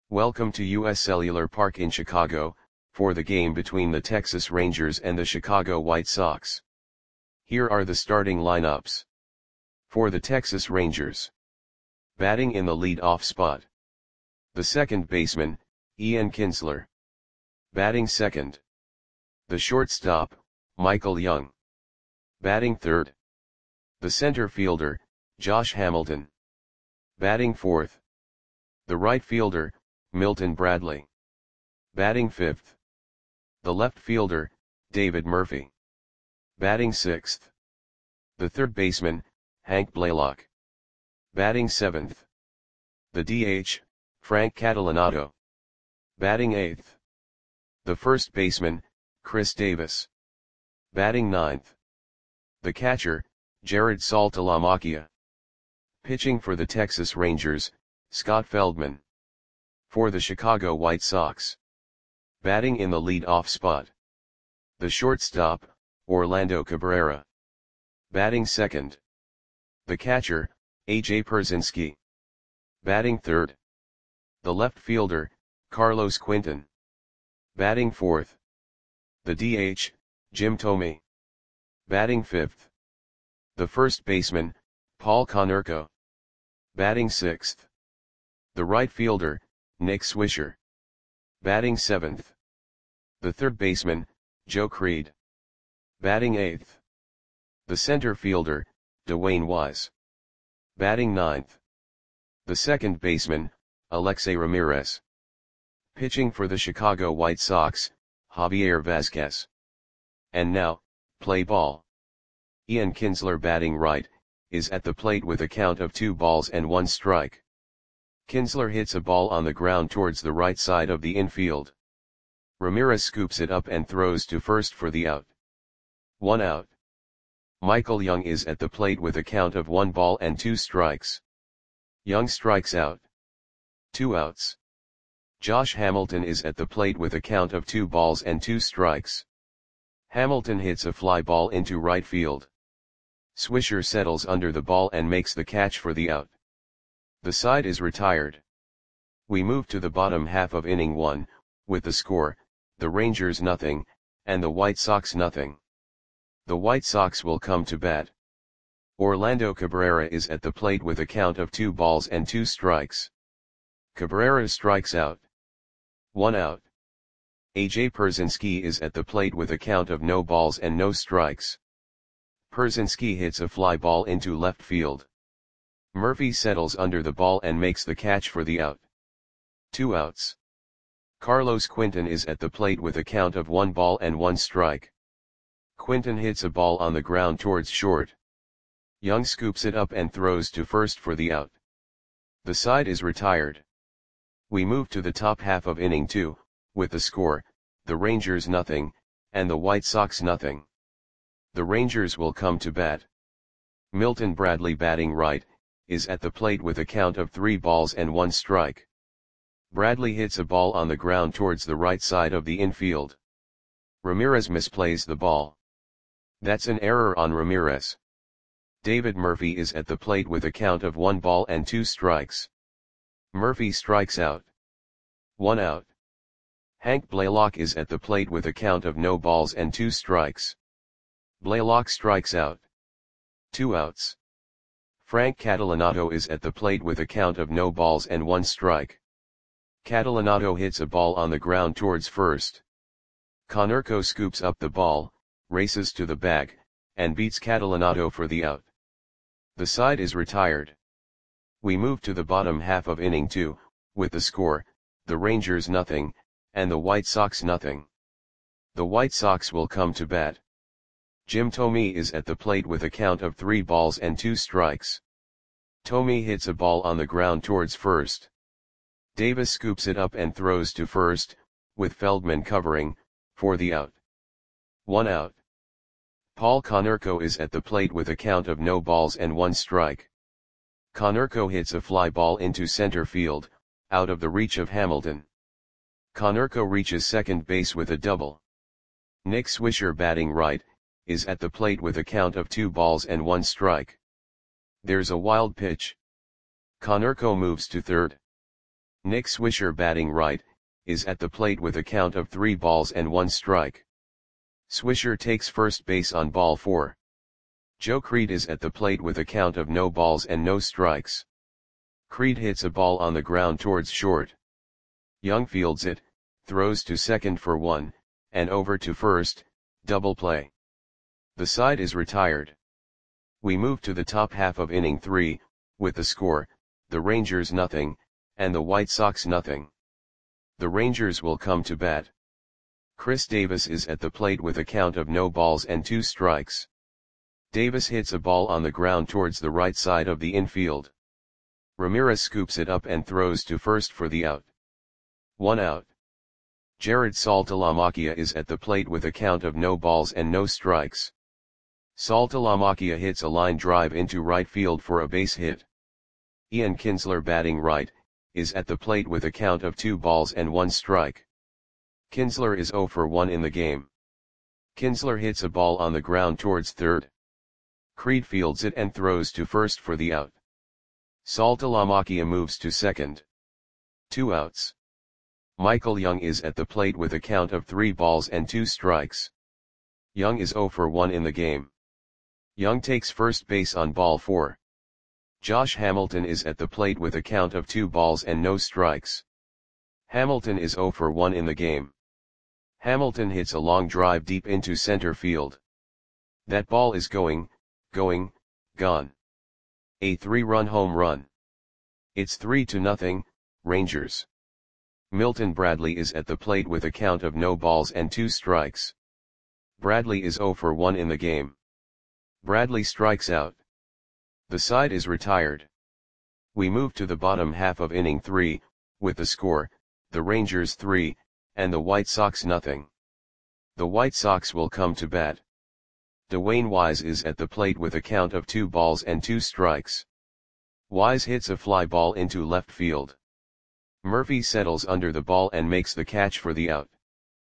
Welcome to U.S. Cellular Park in Chicago, for the game between the Texas Rangers and the Chicago White Sox. Here are the starting lineups. For the Texas Rangers. Batting in the lead-off spot. The second baseman, Ian Kinsler. Batting second. The shortstop, Michael Young. Batting third. The center fielder, Josh Hamilton. Batting fourth. The right fielder, Milton Bradley. Batting fifth. The left fielder, David Murphy. Batting sixth. The third baseman, Hank Blaylock. Batting seventh. The DH, Frank Catalanotto. Batting eighth. The first baseman, Chris Davis. Batting ninth. The catcher, Jared Saltalamacchia. Pitching for the Texas Rangers, Scott Feldman. For the Chicago White Sox. Batting in the lead-off spot. The shortstop, Orlando Cabrera. Batting second. The catcher, A.J. Pierzynski. Batting third. The left fielder, Carlos Quinton. Batting fourth. The DH, Jim Thome. Batting fifth. The first baseman, Paul Konerko. Batting sixth. The right fielder, Nick Swisher. Batting seventh. The third baseman, Joe Creed. Batting eighth. The center fielder, Dwayne Wise. Batting ninth. The second baseman, Alexei Ramirez. Pitching for the Chicago White Sox, Javier Vazquez. And now, play ball. Ian Kinsler batting right, is at the plate with a count of 2 balls and 1 strike. Kinsler hits a ball on the ground towards the right side of the infield. Ramirez scoops it up and throws to first for the out. 1 out. Michael Young is at the plate with a count of 1 ball and 2 strikes. Young strikes out. 2 outs. Josh Hamilton is at the plate with a count of 2 balls and 2 strikes. Hamilton hits a fly ball into right field. Swisher settles under the ball and makes the catch for the out. The side is retired. We move to the bottom half of inning 1, with the score, the Rangers nothing, and the White Sox nothing. The White Sox will come to bat. Orlando Cabrera is at the plate with a count of 2 balls and 2 strikes. Cabrera strikes out. 1 out. A.J. Pierzynski is at the plate with a count of no balls and no strikes. Pierzynski hits a fly ball into left field. Murphy settles under the ball and makes the catch for the out. 2 outs. Carlos Quinton is at the plate with a count of 1 ball and 1 strike. Quinton hits a ball on the ground towards short. Young scoops it up and throws to first for the out. The side is retired. We move to the top half of inning 2, with the score, the Rangers nothing, and the White Sox nothing. The Rangers will come to bat. Milton Bradley batting right, is at the plate with a count of 3 balls and 1 strike. Bradley hits a ball on the ground towards the right side of the infield. Ramirez misplays the ball. That's an error on Ramirez. David Murphy is at the plate with a count of 1 ball and 2 strikes. Murphy strikes out. 1 out. Hank Blaylock is at the plate with a count of no balls and 2 strikes. Blaylock strikes out. 2 outs. Frank Catalanotto is at the plate with a count of no balls and 1 strike. Catalanotto hits a ball on the ground towards first. Konerko scoops up the ball, races to the bag, and beats Catalanotto for the out. The side is retired. We move to the bottom half of inning 2, with the score, the Rangers nothing, and the White Sox nothing. The White Sox will come to bat. Jim Thome is at the plate with a count of 3 balls and 2 strikes. Thome hits a ball on the ground towards first. Davis scoops it up and throws to first, with Feldman covering, for the out. 1 out. Paul Konerko is at the plate with a count of no balls and 1 strike. Konerko hits a fly ball into center field, out of the reach of Hamilton. Konerko reaches second base with a double. Nick Swisher batting right, is at the plate with a count of 2 balls and 1 strike. There's a wild pitch. Konerko moves to third. Nick Swisher batting right, is at the plate with a count of 3 balls and 1 strike. Swisher takes first base on ball 4. Joe Creed is at the plate with a count of no balls and no strikes. Creed hits a ball on the ground towards short. Young fields it, throws to second for 1, and over to first, double play. The side is retired. We move to the top half of inning 3, with the score, the Rangers nothing, and the White Sox nothing. The Rangers will come to bat. Chris Davis is at the plate with a count of no balls and 2 strikes. Davis hits a ball on the ground towards the right side of the infield. Ramirez scoops it up and throws to first for the out. 1 out. Jared Saltalamacchia is at the plate with a count of no balls and no strikes. Saltalamacchia hits a line drive into right field for a base hit. Ian Kinsler batting right, is at the plate with a count of 2 balls and 1 strike. Kinsler is 0 for 1 in the game. Kinsler hits a ball on the ground towards third. Creed fields it and throws to first for the out. Saltalamacchia moves to second. 2 outs. Michael Young is at the plate with a count of 3 balls and 2 strikes. Young is 0 for 1 in the game. Young takes first base on ball 4. Josh Hamilton is at the plate with a count of 2 balls and no strikes. Hamilton is 0 for 1 in the game. Hamilton hits a long drive deep into center field. That ball is gone. A 3-run home run. It's 3-0, Rangers. Milton Bradley is at the plate with a count of no balls and 2 strikes. Bradley is 0 for 1 in the game. Bradley strikes out. The side is retired. We move to the bottom half of inning 3, with the score, the Rangers 3, and the White Sox nothing. The White Sox will come to bat. Dwayne Wise is at the plate with a count of 2 balls and 2 strikes. Wise hits a fly ball into left field. Murphy settles under the ball and makes the catch for the out.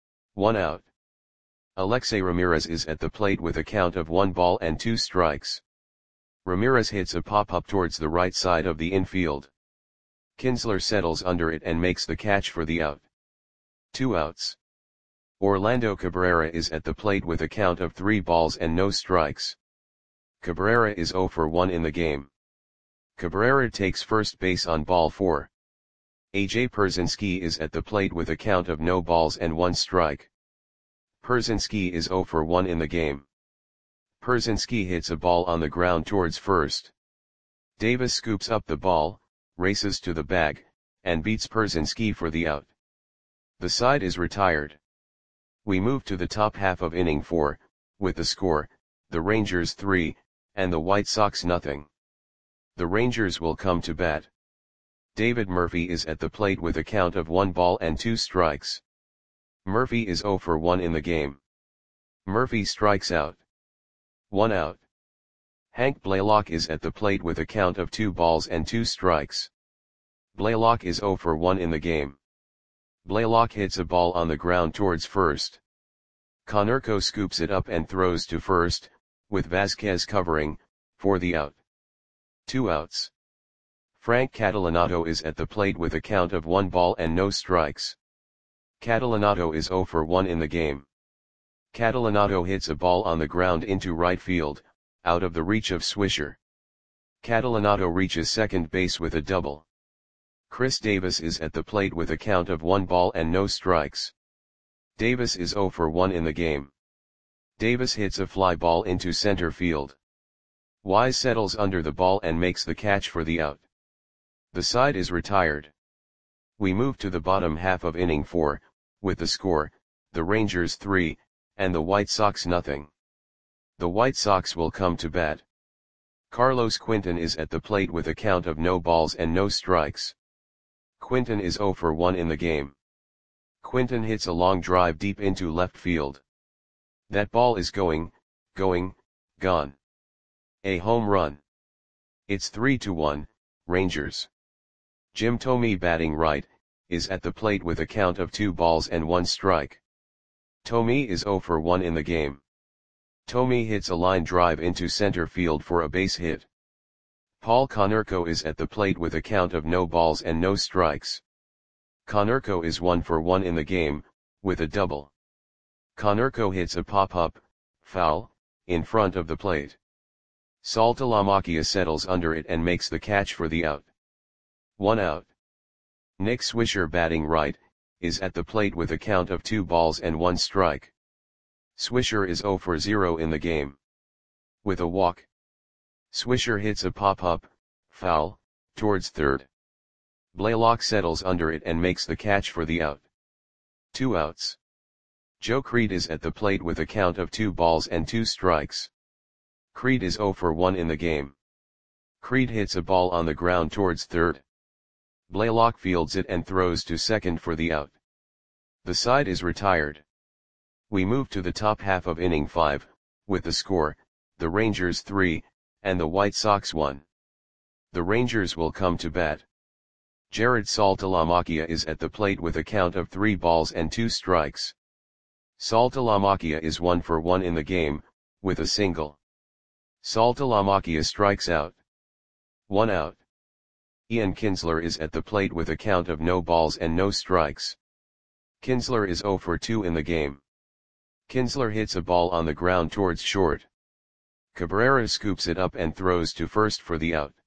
1 out. Alexei Ramirez is at the plate with a count of 1 ball and 2 strikes. Ramirez hits a pop-up towards the right side of the infield. Kinsler settles under it and makes the catch for the out. 2 outs. Orlando Cabrera is at the plate with a count of 3 balls and no strikes. Cabrera is 0 for 1 in the game. Cabrera takes first base on ball 4. A.J. Pierzynski is at the plate with a count of no balls and 1 strike. Pierzynski is 0 for 1 in the game. Pierzynski hits a ball on the ground towards first. Davis scoops up the ball, races to the bag, and beats Pierzynski for the out. The side is retired. We move to the top half of inning 4, with the score, the Rangers 3, and the White Sox nothing. The Rangers will come to bat. David Murphy is at the plate with a count of 1 ball and 2 strikes. Murphy is 0 for 1 in the game. Murphy strikes out. 1 out. Hank Blaylock is at the plate with a count of 2 balls and 2 strikes. Blaylock is 0 for 1 in the game. Blaylock hits a ball on the ground towards first. Konerko scoops it up and throws to first, with Vasquez covering, for the out. 2 outs. Frank Catalanato is at the plate with a count of 1 ball and no strikes. Catalanato is 0 for 1 in the game. Catalanato hits a ball on the ground into right field, out of the reach of Swisher. Catalanato reaches second base with a double. Chris Davis is at the plate with a count of 1 ball and no strikes. Davis is 0 for 1 in the game. Davis hits a fly ball into center field. Wise settles under the ball and makes the catch for the out. The side is retired. We move to the bottom half of inning 4, with the score, the Rangers 3, and the White Sox nothing. The White Sox will come to bat. Carlos Quinton is at the plate with a count of no balls and no strikes. Quinton is 0 for 1 in the game. Quinton hits a long drive deep into left field. That ball is gone. A home run. It's 3-1, Rangers. Jim Thome batting right, is at the plate with a count of 2 balls and 1 strike. Thome is 0 for 1 in the game. Thome hits a line drive into center field for a base hit. Paul Konerko is at the plate with a count of no balls and no strikes. Konerko is 1 for 1 in the game, with a double. Konerko hits a pop-up, foul, in front of the plate. Saltalamacchia settles under it and makes the catch for the out. 1 out. Nick Swisher, batting right, is at the plate with a count of 2 balls and 1 strike. Swisher is 0 for 0 in the game. With a walk. Swisher hits a pop-up, foul, towards third. Blaylock settles under it and makes the catch for the out. 2 outs. Joe Creed is at the plate with a count of 2 balls and 2 strikes. Creed is 0 for 1 in the game. Creed hits a ball on the ground towards third. Blaylock fields it and throws to second for the out. The side is retired. We move to the top half of inning 5, with the score, the Rangers 3, and the White Sox 1. The Rangers will come to bat. Jared Saltalamacchia is at the plate with a count of 3 balls and 2 strikes. Saltalamacchia is 1 for 1 in the game, with a single. Saltalamacchia strikes out. 1 out. Ian Kinsler is at the plate with a count of no balls and no strikes. Kinsler is 0 for 2 in the game. Kinsler hits a ball on the ground towards short. Cabrera scoops it up and throws to first for the out.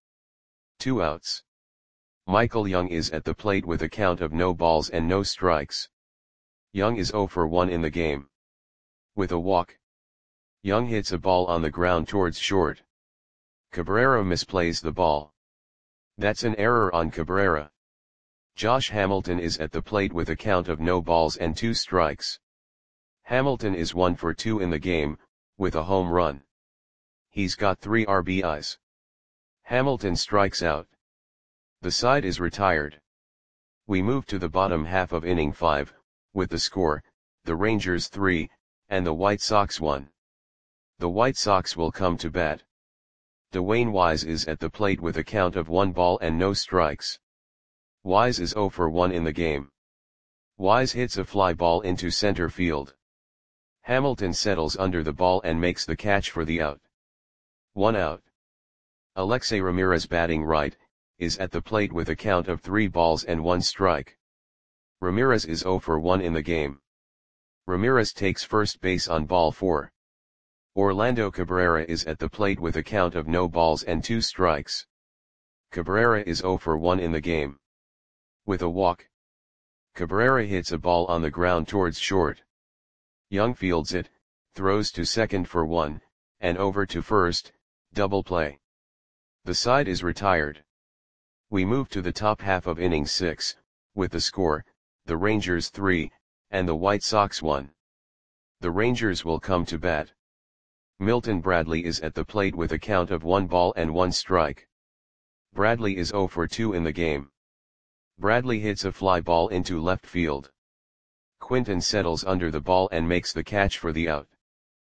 2 outs. Michael Young is at the plate with a count of no balls and no strikes. Young is 0 for 1 in the game. With a walk. Young hits a ball on the ground towards short. Cabrera misplays the ball. That's an error on Cabrera. Josh Hamilton is at the plate with a count of no balls and 2 strikes. Hamilton is 1 for 2 in the game, with a home run. He's got 3 RBIs. Hamilton strikes out. The side is retired. We move to the bottom half of inning 5, with the score, the Rangers 3, and the White Sox 1. The White Sox will come to bat. Dwayne Wise is at the plate with a count of 1 ball and no strikes. Wise is 0 for 1 in the game. Wise hits a fly ball into center field. Hamilton settles under the ball and makes the catch for the out. 1 out. Alexei Ramirez, batting right, is at the plate with a count of 3 balls and 1 strike. Ramirez is 0 for 1 in the game. Ramirez takes first base on ball 4. Orlando Cabrera is at the plate with a count of no balls and 2 strikes. Cabrera is 0 for 1 in the game. With a walk. Cabrera hits a ball on the ground towards short. Young fields it, throws to second for 1, and over to first, double play. The side is retired. We move to the top half of inning 6, with the score, the Rangers 3, and the White Sox 1. The Rangers will come to bat. Milton Bradley is at the plate with a count of 1 ball and 1 strike. Bradley is 0 for 2 in the game. Bradley hits a fly ball into left field. Quinton settles under the ball and makes the catch for the out.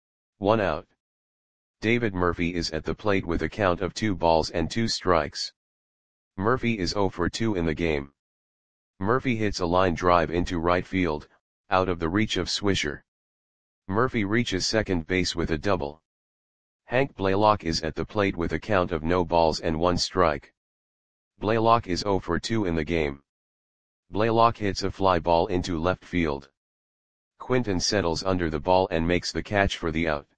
1 out. David Murphy is at the plate with a count of 2 balls and 2 strikes. Murphy is 0 for 2 in the game. Murphy hits a line drive into right field, out of the reach of Swisher. Murphy reaches second base with a double. Hank Blaylock is at the plate with a count of no balls and 1 strike. Blaylock is 0 for 2 in the game. Blaylock hits a fly ball into left field. Quinton settles under the ball and makes the catch for the out.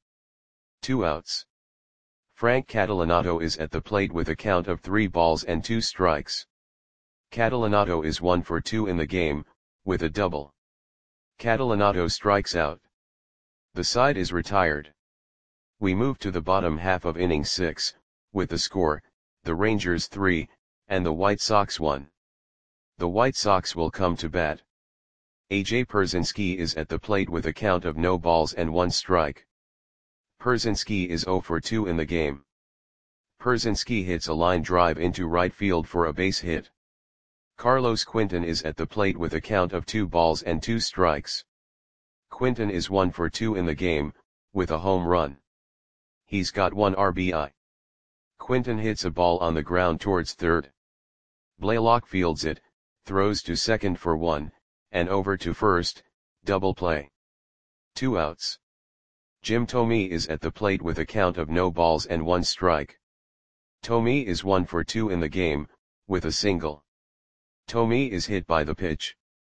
2 outs. Frank Catalanato is at the plate with a count of 3 balls and 2 strikes. Catalanato is 1 for 2 in the game, with a double. Catalanato strikes out. The side is retired. We move to the bottom half of inning 6, with the score, the Rangers 3, and the White Sox 1. The White Sox will come to bat. A.J. Pierzynski is at the plate with a count of no balls and 1 strike. Pierzynski is 0 for 2 in the game. Pierzynski hits a line drive into right field for a base hit. Carlos Quinton is at the plate with a count of 2 balls and 2 strikes. Quinton is 1 for 2 in the game, with a home run. He's got 1 RBI. Quinton hits a ball on the ground towards third. Blaylock fields it, throws to second for 1, and over to first, double play. 2 outs. Jim Thome is at the plate with a count of no balls and 1 strike. Thome is 1 for 2 in the game, with a single. Thome is hit by the pitch.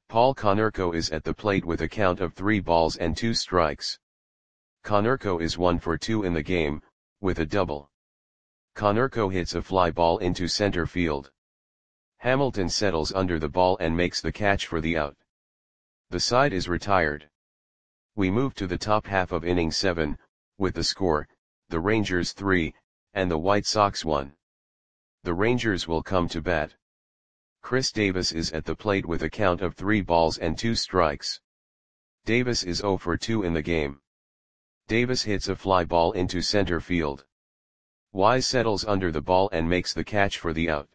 Paul Konerko is at the plate with a count of 3 balls and 2 strikes. Konerko is 1 for 2 in the game, with a double. Konerko hits a fly ball into center field. Hamilton settles under the ball and makes the catch for the out. The side is retired. We move to the top half of inning 7, with the score, the Rangers 3, and the White Sox 1. The Rangers will come to bat. Chris Davis is at the plate with a count of 3 balls and 2 strikes. Davis is 0 for 2 in the game. Davis hits a fly ball into center field. Wise settles under the ball and makes the catch for the out.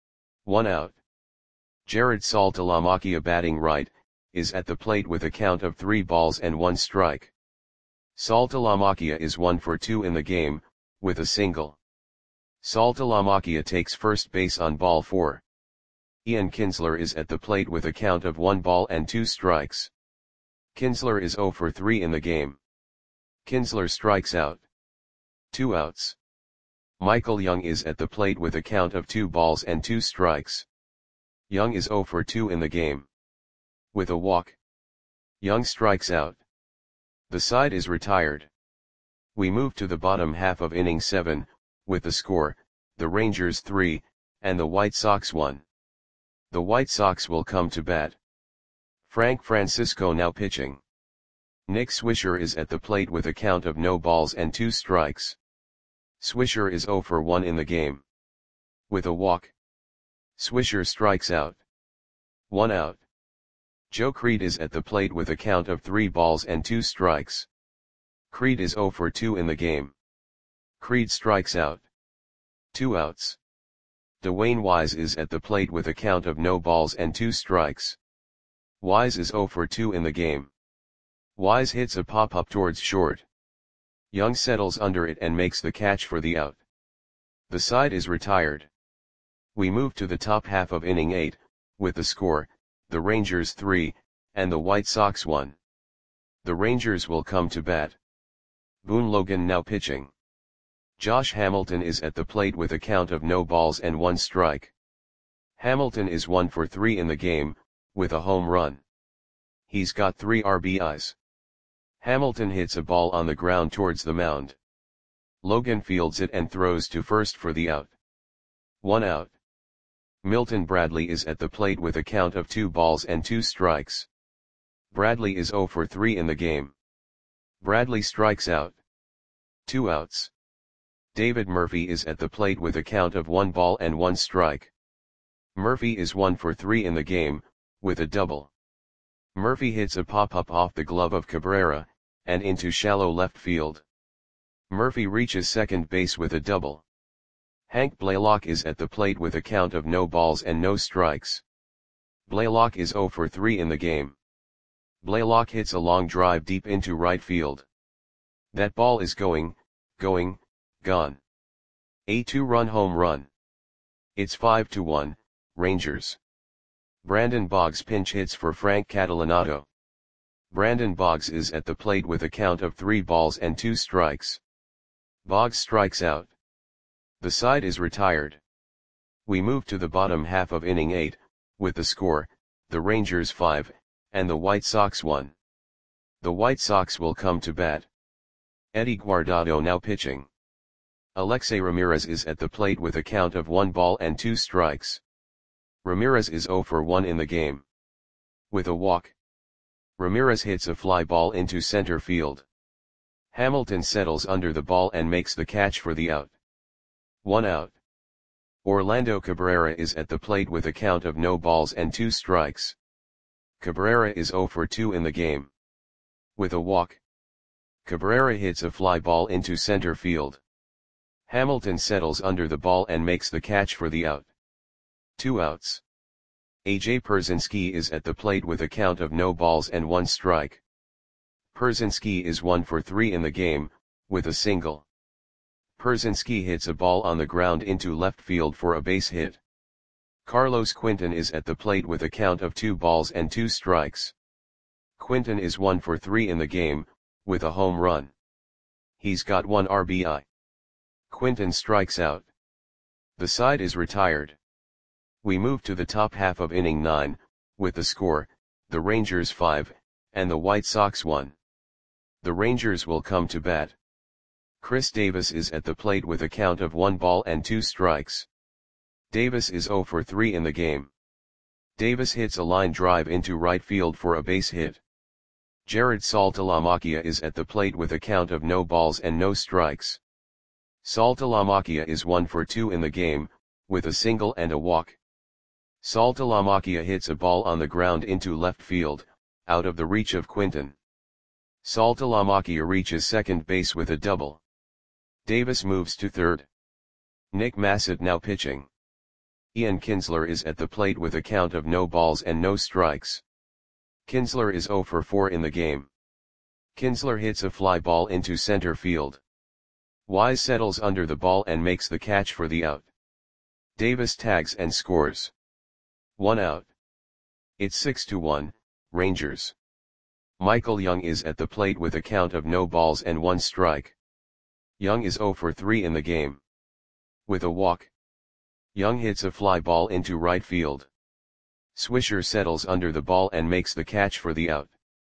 1 out. Jared Saltalamacchia, batting right, is at the plate with a count of 3 balls and 1 strike. Saltalamacchia is 1 for 2 in the game, with a single. Saltalamacchia takes first base on ball 4. Ian Kinsler is at the plate with a count of 1 ball and 2 strikes. Kinsler is 0 for 3 in the game. Kinsler strikes out. 2 outs. Michael Young is at the plate with a count of 2 balls and 2 strikes. Young is 0 for 2 in the game. With a walk, Young strikes out. The side is retired. We move to the bottom half of inning 7, with the score, the Rangers 3, and the White Sox 1. The White Sox will come to bat. Frank Francisco now pitching. Nick Swisher is at the plate with a count of no balls and 2 strikes. Swisher is 0 for 1 in the game. With a walk, Swisher strikes out. 1 out. Joe Creed is at the plate with a count of 3 balls and 2 strikes. Creed is 0 for 2 in the game. Creed strikes out. 2 outs. Dwayne Wise is at the plate with a count of no balls and 2 strikes. Wise is 0 for 2 in the game. Wise hits a pop-up towards short. Young settles under it and makes the catch for the out. The side is retired. We move to the top half of inning 8, with the score, the Rangers 3, and the White Sox 1. The Rangers will come to bat. Boone Logan now pitching. Josh Hamilton is at the plate with a count of no balls and 1 strike. Hamilton is 1 for 3 in the game, with a home run. He's got 3 RBIs. Hamilton hits a ball on the ground towards the mound. Logan fields it and throws to first for the out. 1 out. Milton Bradley is at the plate with a count of 2 balls and 2 strikes. Bradley is 0 for 3 in the game. Bradley strikes out. 2 outs. David Murphy is at the plate with a count of 1 ball and 1 strike. Murphy is 1 for 3 in the game, with a double. Murphy hits a pop-up off the glove of Cabrera, and into shallow left field. Murphy reaches second base with a double. Hank Blaylock is at the plate with a count of no balls and no strikes. Blaylock is 0 for 3 in the game. Blaylock hits a long drive deep into right field. That ball is gone. A 2-run home run. It's 5-1, Rangers. Brandon Boggs pinch hits for Frank Catalanato. Brandon Boggs is at the plate with a count of 3 balls and 2 strikes. Boggs strikes out. The side is retired. We move to the bottom half of inning 8, with the score, the Rangers 5, and the White Sox 1. The White Sox will come to bat. Eddie Guardado now pitching. Alexei Ramirez is at the plate with a count of 1 ball and 2 strikes. Ramirez is 0 for 1 in the game. With a walk, Ramirez hits a fly ball into center field. Hamilton settles under the ball and makes the catch for the out. 1 out. Orlando Cabrera is at the plate with a count of no balls and 2 strikes. Cabrera is 0 for 2 in the game. With a walk, Cabrera hits a fly ball into center field. Hamilton settles under the ball and makes the catch for the out. 2 outs. A.J. Pierzynski is at the plate with a count of no balls and 1 strike. Pierzynski is 1 for 3 in the game, with a single. Pierzynski hits a ball on the ground into left field for a base hit. Carlos Quinton is at the plate with a count of 2 balls and 2 strikes. Quinton is 1 for 3 in the game, with a home run. He's got 1 RBI. Quinton strikes out. The side is retired. We move to the top half of inning 9, with the score, the Rangers 5, and the White Sox 1. The Rangers will come to bat. Chris Davis is at the plate with a count of 1 ball and 2 strikes. Davis is 0 for 3 in the game. Davis hits a line drive into right field for a base hit. Jared Saltalamacchia is at the plate with a count of no balls and no strikes. Saltalamacchia is 1 for 2 in the game, with a single and a walk. Saltalamacchia hits a ball on the ground into left field, out of the reach of Quinton. Saltalamacchia reaches second base with a double. Davis moves to third. Nick Massett now pitching. Ian Kinsler is at the plate with a count of no balls and no strikes. Kinsler is 0 for 4 in the game. Kinsler hits a fly ball into center field. Wise settles under the ball and makes the catch for the out. Davis tags and scores. 1 out. It's 6-1, Rangers. Michael Young is at the plate with a count of no balls and 1 strike. Young is 0 for 3 in the game. With a walk. Young hits a fly ball into right field. Swisher settles under the ball and makes the catch for the out.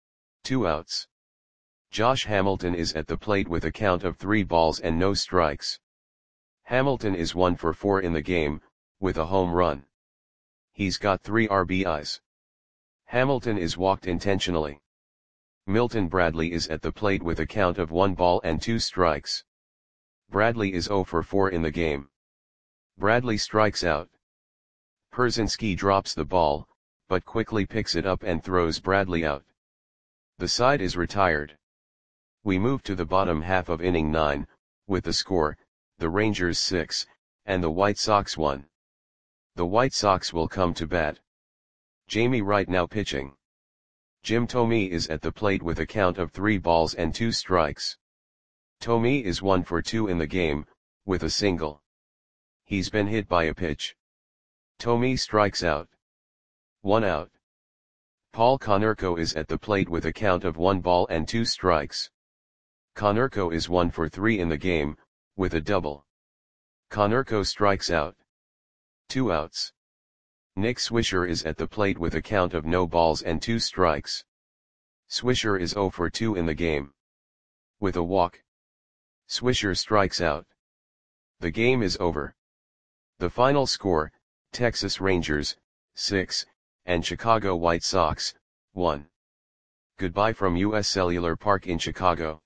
2 outs. Josh Hamilton is at the plate with a count of 3 balls and no strikes. Hamilton is 1 for 4 in the game, with a home run. He's got 3 RBIs. Hamilton is walked intentionally. Milton Bradley is at the plate with a count of 1 ball and 2 strikes. Bradley is 0 for 4 in the game. Bradley strikes out. Pierzynski drops the ball, but quickly picks it up and throws Bradley out. The side is retired. We move to the bottom half of inning 9, with the score, the Rangers 6, and the White Sox 1. The White Sox will come to bat. Jamie Wright now pitching. Jim Thome is at the plate with a count of 3 balls and 2 strikes. Thome is 1 for 2 in the game, with a single. He's been hit by a pitch. Thome strikes out. 1 out. Paul Konerko is at the plate with a count of 1 ball and 2 strikes. Konerko is 1 for 3 in the game, with a double. Konerko strikes out. 2 outs. Nick Swisher is at the plate with a count of no balls and 2 strikes. Swisher is 0 for 2 in the game. With a walk. Swisher strikes out. The game is over. The final score, Texas Rangers, 6, and Chicago White Sox, 1. Goodbye from US Cellular Park in Chicago.